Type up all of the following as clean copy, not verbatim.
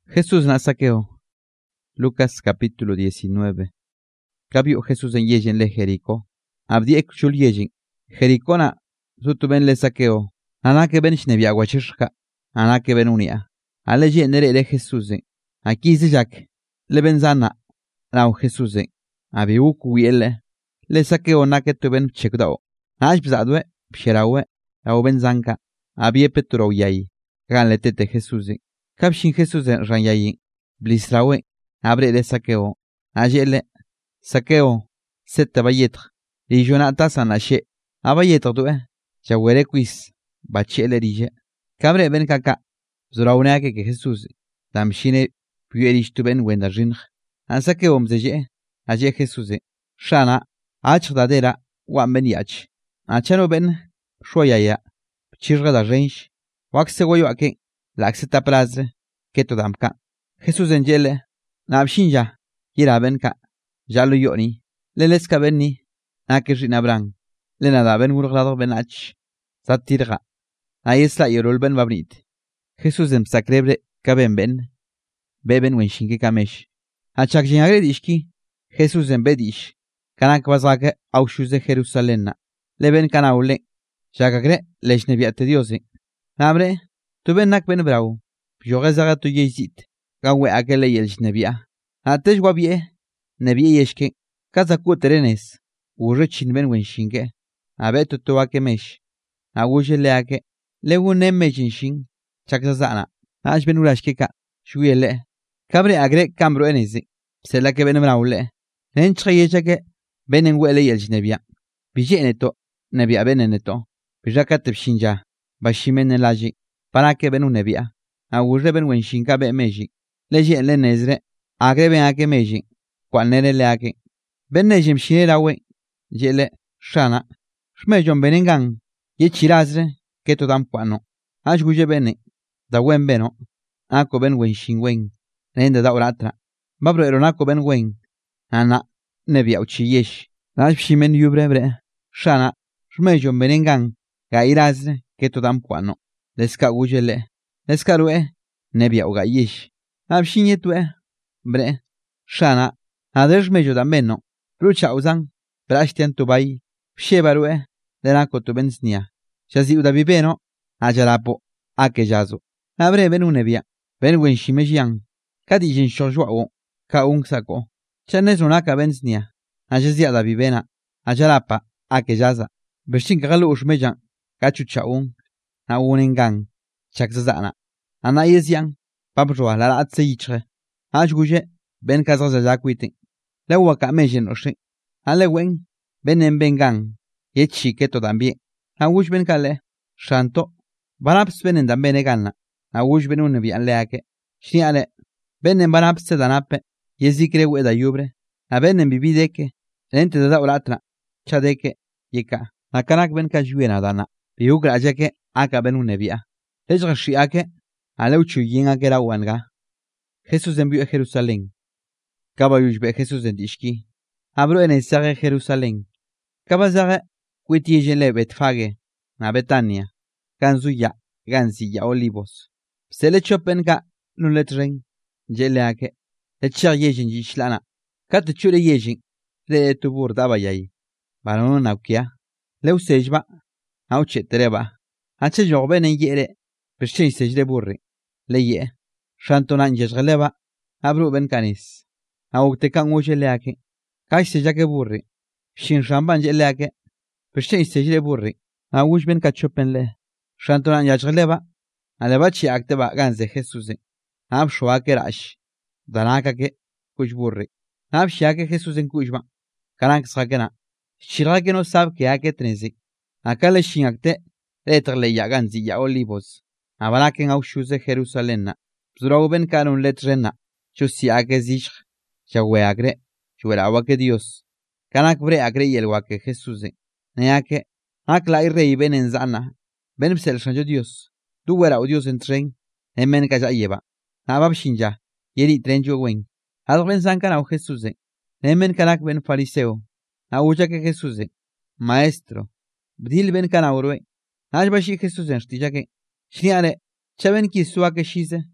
Jesús na Saqueo. Lucas capítulo 19. Cabio Jesús en yejen le Jericó. Abdiek chul yejen. Jericó na sutu ben le Saqueo. Anake ben shnebia guachishka. Anake ben unia. Ale yenere le Jesús. Aquí se jack. Le benzana. Rao Jesús. Abi ukuile. Le Saqueo nake tu ben chekdao. Nash bzadwe. Psherawe. Rao benzanka. Abi petro yai. Ganle tete Jesús. Kapshin Jesús en ranyayin. Blisrawe. Abre le Saqueo. Ajele. Saqueo. Sette bayetre. Y jonata sanache. Abayetre due. Jawere quiz. Bachele rije. Cabre ben kaka. Zoraunake que Jesús. Damshine. Puerish tu ben wenda jinj. An Saqueo mzeje. Aje Jesús. Shana. Ach dadera. Wan ben yach. Achano ben. Shoyaya. Chirga da range. Wax goyo ake. Laxeta prazre. Keto damka. Jesús en yele. Nabshinja. Yira benka. Jalo yoni. Leleska benni. Nakeshin abran. Lenada ben urglado benach. Satirga. Ayesla yorol ben babnit. Jesús en sacrebre. Kaben ben. Beben wenshinke kamesh. Achak jinagre dishki. Jesús en bedish. Kanak bazake aushuze Jerusalena. Leben kanaule. Shakagre leshnebiate diosi. Abre. Tu ben nak ben brau. Jorezaga tu yezit. Gawe akele yelsh nebia. Atesh wabie. Nebia yeshke. Kazaku terenes. Ure chinben wenshinke. Abe tutuake mesh. Aguje leake. Leune mejinshin. Chakzazana. Ash ben urashkeka. Shuele. Kabre agre cambro enezi. Sela que ben braule. Nenchke yechake. Benen wele yelsh nebia. Bijeneto. Nebia beneneto. Bijakatep shinja. Bashimen elaji. Para que ben un nebia. Agurre ben wenshinka be meji. Leji le nezre. Agre ben ake meji. Qualnere le ake. Ben nejim shinerawe. Jele. Shana. Shmejon benengan. Ye chirazre. Keto dam quano. Ashguje bene. Da wen beno. Ako ben wenshin wen. Nende da oratra. Babro eronako ben wen. Ana. Nebia uchiyesh. Nash shimen yubrebre. Shana. Shmejon benengan. Gairazre. Keto dam quano. Leska ujele. Leska rue. Nebia ugayish. Abshinye tue. Bre. Shana. Adesh mejo da meno. Rucha uzan. Brashtian tubai. Psheba rue. Lenako tu benznia. Shazi udabibeno. Ajarapo. Ake jazo. Abre ben unebia. Ben wen shimejian. Kadijin shojwao. Ka un sako. Chanes unaka benznia. Ajazia da bibena. Ajarapa. Ake jaza. Beshin kagalu ushmejan. Kachuchaun. Na unengan. Chakzazana. Ana yezian. Babroa la atse yichre. Ajguje. Ben kazazakwiti. Lewa ka mejen oshi. Ale wen. Ben bengan. Yechi keto también. Awush ben kale. Shanto. Banaps benen dan benegana. Awush ben un bian leake. Shniale. Benen banaps se danape. Yezikre weda yubre. A benen bibideke. Lente da oratra. Chadeke. Yeka. Nakanak ben kajuena dana. Biugra ajeke. Aka ben un nebia. Lejra shiake. Aleuchu yin akera wanga. Jesús envió a Jerusalén. Caballush be Jesús en dishki. Abro en el sage Jerusalén. Cabazare. Cuitijele betfage. Na Betania. Ganzuya. Ganzilla olivos. Se le chopenga. Nuletren. Jeleake. Le char yejin yishlana. Kat chure yejin. Le tubur dabayai. Baron naukia. Leu sejba. Auche treba. Anche jorben en yere. Peshin sejle burri. Leye. Shantonan yesgeleba. Abru ben canis. Auktekan ujeleake. Kai sejake burri. Shin shamban jeleake. Peshin sejle burri. Awush ben kachopenle. Shantonan yesgeleba. Alebachi akteba ganze Jesusi. Ab shuake rash. Danakake. Kush burri. Ab shiake Jesus en kushba. Karank sakena. Shirake no sab que ake trenzik. Akale shin akte. Letrle yaganzi ya olivos. Abaraken aushuze Jerusalena. Zurauben kanun letrena. Chusi ake zish. Chagwe agre. Chuerawa Dios. Kanak bre agre yelwake Jesuse. Neake. Akla irrei ben en zana. Ben psel shanjo Dios. Du wera o Dios en tren. Emen kaya lleva. Nabab shinja. Yeri tren jo wen. Adren zankan au Jesuse. Emen kanak ben fariseo. Auja que Jesuse. Maestro. Bdil ben kanaurwe. Ajbashi Jesús en stijake. Shniare. Chaben ki suake shize.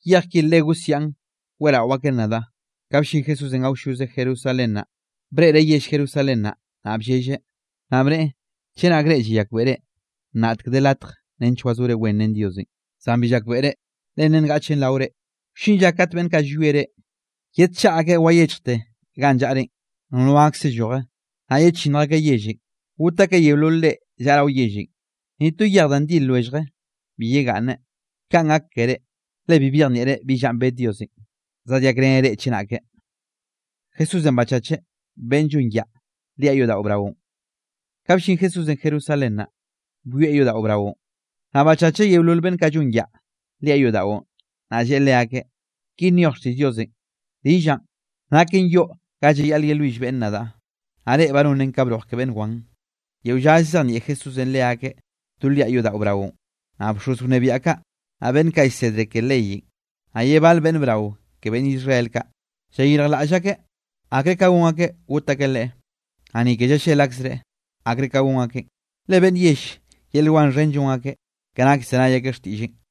Yaki legusian, wera wakenada. Kabshin Jesús en Aushuse Jerusalén. Bre yesh Jerusalén. Abjeje. Abre. Chena greji yakbere. Natk delatr. Nenchwazure wenen diosi. Sambi yakbere. Lenen gachen laure. Shin yakat ben kajuere. Yet chaage wayechte. Ganjare. Nuaxe jore. Aye chinaga yeji. Utake yelule. Jarau yeji. Nitu yardan dilwejre. Biyegane. Kangak kere. Le bibirnere bijambe diosi. Zadiagrenere chinake. Jesús en bachache. Benjun ya. Li ayuda obrao. Kabshin Jesús en Jerusalén. Bui ayuda obrao. Abachache yelul ben kajun ya. Li ayuda o. Ajeleake. Kinioxti diosi. Dijan. Nakin yo. Kaji alguien Luis ben nada. Are varun en cabros que ben Juan. Yeujazan y Jesús en leake. Tu li ayuda obrao. Abshus nebiaka. Aben kaisedre que leyi. Ayebal ben brau. Que ben Israel ka. Seguir la ashake. Akre kagungake. Utakele. Ani que ya laxre. Akre kagungake. Le ben yesh. Yelwan renjungake. Kanak senaya que stijin.